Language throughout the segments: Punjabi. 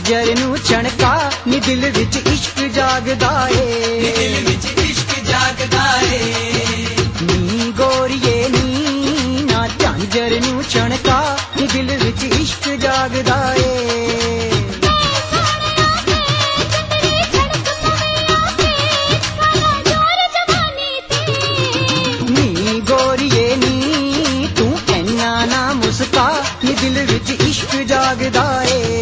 ਝਾਂਜਰ ਨੂੰ ਛਣਕਾ ਨੀ ਦਿਲ ਵਿੱਚ ਇਸ਼ਕ ਜਾਗਦਾ ਏ, ਦਿਲ ਵਿੱਚ ਇਸ਼ਕ ਜਾਗਦਾ ਏ। ਨੀ ਗੋਰੀਏ ਨੀ ਨਾ ਝਾਂਜਰ ਨੂੰ ਛਣਕਾ ਨੀ ਦਿਲ ਵਿੱਚ ਇਸ਼ਕ ਜਾਗਦਾ ਏ। ਨੀ ਗੋਰੀਏ ਨੀ ਤੂੰ ਐਨਾ ਨਾ ਮੁਸਕਾ ਨੀ ਦਿਲ ਵਿੱਚ ਇਸ਼ਕ ਜਾਗਦਾ ਏ।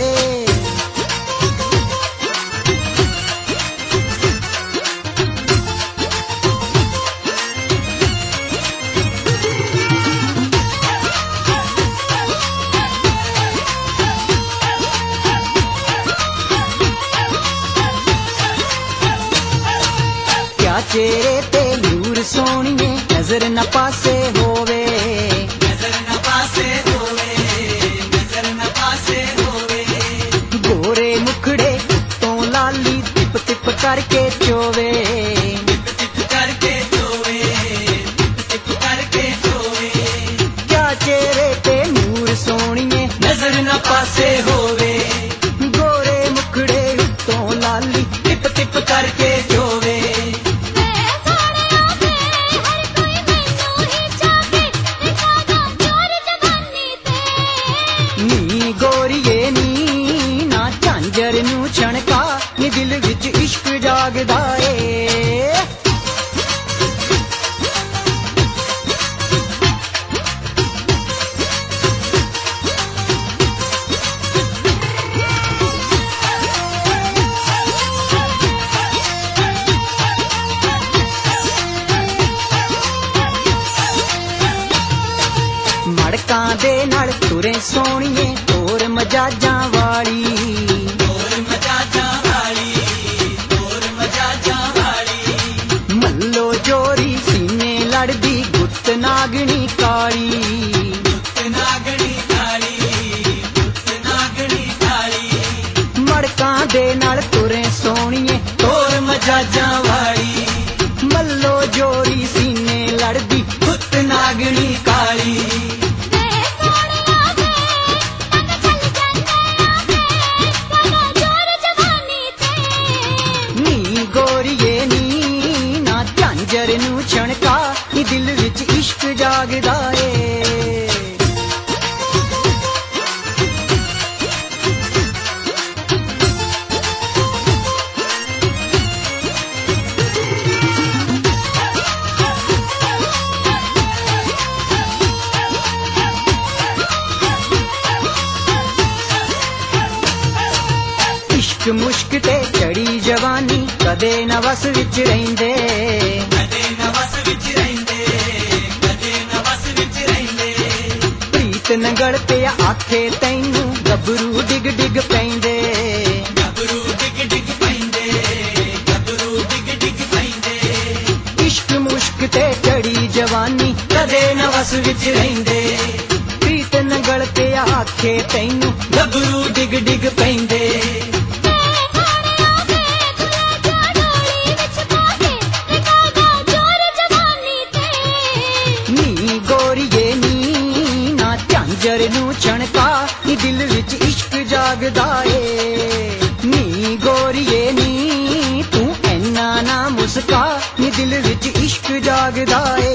चेहरे ते नूर सोनिए नजर न पासे होवे, नजर न पासे होवे, नजर न पासे होवे। गोरे मुखड़े तो लाली टिप टिप करके चोवे, टिप टिप करके चोवे, टिप टिप करके चोवे। क्या चेहरे ते नूर सोनिए नजर न पासे होवे, गोरे मुखड़े तो लाली टिप टिप करके चोवे। गोरीए नी ना ਝਾਂਜਰ ਨੂੰ ਛਣਕਾ ਨੀ ਦਿਲ ਵਿੱਚ ਇਸ਼ਕ ਜਾਗਦਾ ਏ। ਮੜਕਾਂ ਦੇ ਨਾਲ ਤੁਰੇ ਸੋਹਣੀਏ ਤੋਰ ਮਜਾਜਾਂ ਵਾਲੀ, ਤੋਰ ਮਜਾਜਾਂ ਵਾਲੀ, ਤੋਰ ਮਜਾਜਾਂ ਵਾਲੀ। ਮੱਲੋ ਜੋਰੀ ਸੀਨੇ ਲੜਦੀ ਗੁੱਤ ਨਾਗਣੀ ਕਾਲੀ, ਗੁੱਤ ਨਾਗਣੀ ਕਾਲੀ, ਗੁੱਤ ਨਾਗਣੀ ਕਾਲੀ। ਮੜਕਾਂ ਦੇ ਨਾਲ ਤੁਰੇ ਸੋਹਣੀਏ ਤੋਰ ਮਜਾਜਾਂ ਵਾਲੀ, ਮੱਲੋ ਜੋਰੀ ਸੀਨੇ ਲੜਦੀ ਗੁੱਤ ਨਾਗਣੀ ਕਾਲੀ। ਗੋਰੀਏ ਨੀ ਨਾ ਝਾਂਜਰ ਨੂੰ ਛਣਕਾ ਨੀ ਦਿਲ ਵਿੱਚ ਇਸ਼ਕ ਜਾਗਦਾ ਏ। ਇਸ਼ਕ ਮੁਸ਼ਕ ਤੇ ਚੜੀ ਜਵਾਨੀ ਕਦੇ ਨਾ ਵਸ ਵਿੱਚ ਰਹਿੰਦੇ, ਕਦੇ ਨਾ ਵਸ ਵਿੱਚ ਰਹਿੰਦੇ, ਕਦੇ ਨਾ ਵਸ ਵਿੱਚ ਰਹਿੰਦੇ। ਪ੍ਰੀਤ ਨੰਗਲ ਪਿਆ ਆਖੇ ਤੈਨੂੰ ਗੱਭਰੂ ਡਿੱਗ ਡਿੱਗ ਪੈਂਦੇ, ਗੱਭਰੂ ਡਿੱਗ ਡਿੱਗ ਪੈਂਦੇ, ਗੱਭਰੂ ਡਿੱਗ ਡਿੱਗ ਪੈਂਦੇ। ਇਸ਼ਕ ਮੁਸ਼ਕ ਤੇ ਚੜੀ ਜਵਾਨੀ ਕਦੇ ਨਾ ਵਸ ਵਿੱਚ ਰਹਿੰਦੇ, ਪ੍ਰੀਤ ਨੰਗਲ ਪਿਆ ਆਖੇ ਤੈਨੂੰ ਗੱਭਰੂ ਡਿੱਗ ਡਿੱਗ ਪੈਂਦੇ। ਗੋਰੀਏ ਨੀ ਨਾ ਝਾਂਜਰ ਨੂੰ ਛਣਕਾ ਨੀ ਦਿਲ ਵਿੱਚ ਇਸ਼ਕ ਜਾਗਦਾ ਏ। ਨੀ ਗੋਰੀਏ ਨੀ ਤੂੰ ਐਨਾ ਨਾ ਮੁਸਕਾ ਨੀ ਦਿਲ ਵਿੱਚ ਇਸ਼ਕ ਜਾਗਦਾ ਏ।